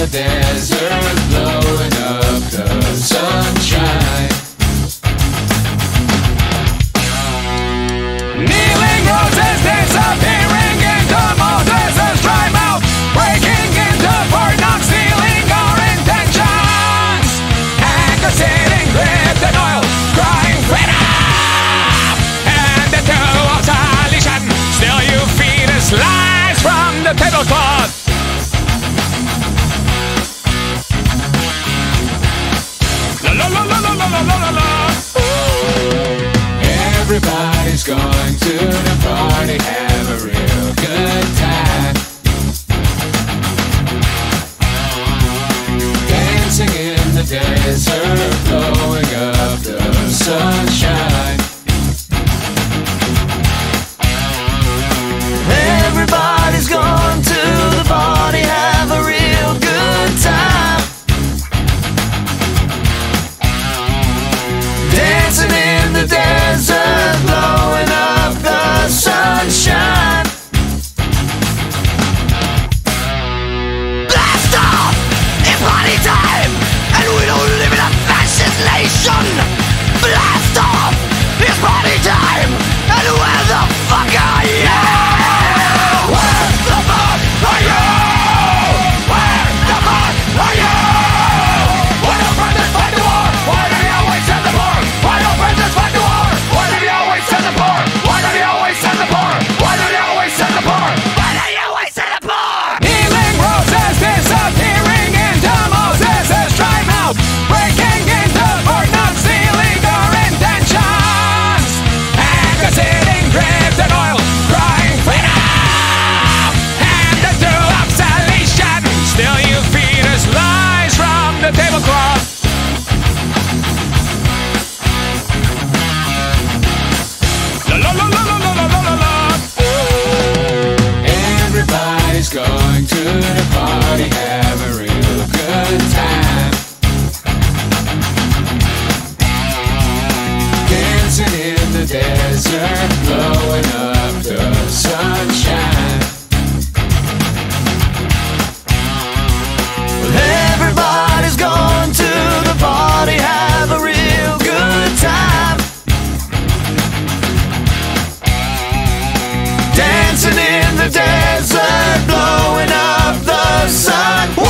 desert, blowing up the sunshine. Kneeling roses disappearing into Moses' dry mouth, breaking into for not stealing our intentions. Anger sitting gripped in oil, crying freedom, and into obsolescence. Still you feed us lies from the tablecloth. La la la la la la la la la. Everybody's going to the party, have a real good time. Dancing in the desert, blowing up the sunshine. Everybody's going to the party, have a real good time. Dancing in the desert, blowing up the sunshine. Blast off! It's party time, and we don't live in a fascist nation. Blast off! It's party time, and where the fuck are you? Where the fuck are you? Where the fuck are you? Why don't brothers fight the war? Why do they always send the poor? Why don't brothers fight the war? Why do they always send the poor? Why do they always send the poor? Why do they always send the poor? Why do they always send the poor? Kneeling roses disappearing into Moses' dry mouth, breaking into for not stealing our intentions. Anger sitting gripped in oil, crying freedom, and into obsolescence. Still you feed us lies from the tablecloth. La la la la la la la la la. Everybody's going to the party, have a real good time. Dancing in the desert, blowing up the sunshine. Everybody's going to the party, have a real good time. Dancing in the desert, blowing up the sun.